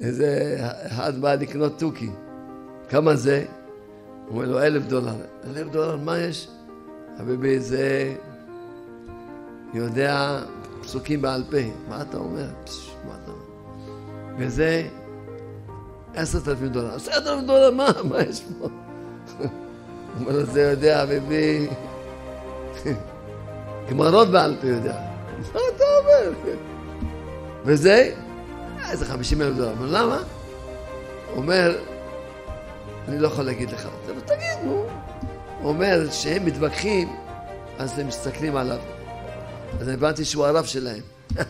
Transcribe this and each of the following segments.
איזה אחד בא לקנות תוכי. כמה זה? הוא אומר לו $1,000. $1,000, מה יש? חביבי, זה יודע פסוקים בעל פה. מה אתה אומר? מה אתה אומר? וזה $10,000. $10,000, מה יש פה? הוא אומר לו, זה יודע, חביבי, גמרות בעל פה יודע. מה אתה אומר? וזה? איזה $50,000. למה? הוא אומר, אני לא יכול להגיד לך. אבל תגיד, נו. הוא אומר, שהם מתווכחים, אז הם מסתכלים עליו. אז אני הבנתי שהוא הרב שלהם.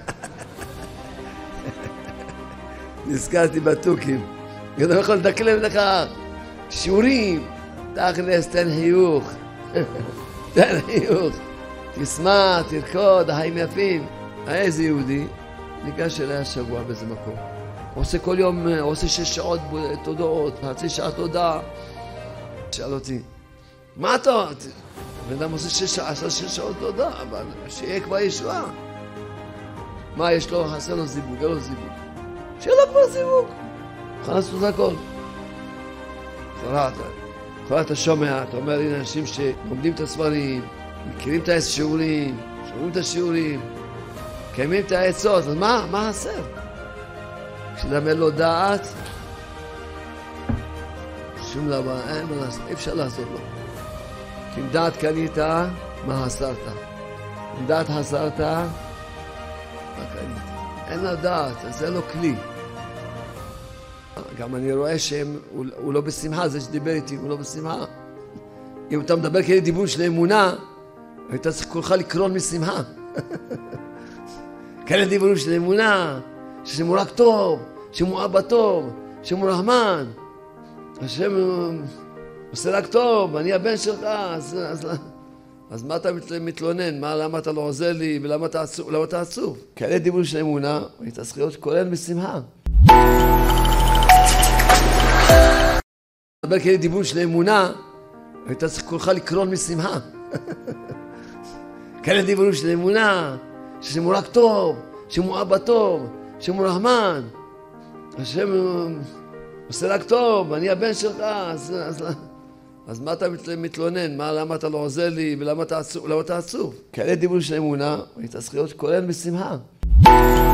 נזכרתי בתוכים. אני לא יכול לדקלם לך שיעורים. תכלס, תן חיוך. תן חיוך. תשמח, תרקוד, החיים יפים. איזה יהודי ניגש אליי השבוע באיזה מקום. הוא עושה כל יום, הוא עושה 6 שעות תודעות, חצי שעה תודה. שאל אותי, מה אתה? בן אדם עושה 6 שעות תודה, אבל שיהיה כבר ישועה. מה יש לו? חסר לו זיווג, אין לו זיווג. שיהיה לו כבר זיווג. יכול לעשות הכל. אחרי אתה שומע, אתה אומר, הנה אנשים שלומדים את הספרים, מכירים את השיעורים, שומעים את השיעורים, קיימים את העצות, אז מה חסר? כשלמד לו דעת, שום דבר, אין מה לעשות, אי אפשר לעשות לו. כי אם דעת קנית, מה חסרת? אם דעת חסרת, מה קנית? אין לו דעת, אז אין לו כלי. גם אני רואה שהוא לא בשמחה, זה שדיבר איתי, הוא לא בשמחה. אם אתה מדבר כאלה דיבור של אמונה, היית צריך כולך לקרון משמחה. כאלה דיבורים של אמונה, ששם רק טוב, שמו אבא טוב, שמו רחמן, השם עושה רק טוב, אני הבן שלך, אז מה אתה מתלונן? למה אתה לא עוזר לי ולמה אתה עצוב? כאלה דיבורים של אמונה, היית צריך להיות כולל משמחה. מדבר כאלה דיבורים של אמונה, היית צריך כולך לקרון משמחה. כאלה דיבורים של אמונה, ששמו רק טוב, שמו אבא טוב, שמו רחמן, השם עושה רק טוב, אני הבן שלך, אז מה אתה מתלונן? למה אתה לא עוזר לי ולמה אתה עצוב? כאלה דיבורים של אמונה, היית צריך להיות כולל משמחה.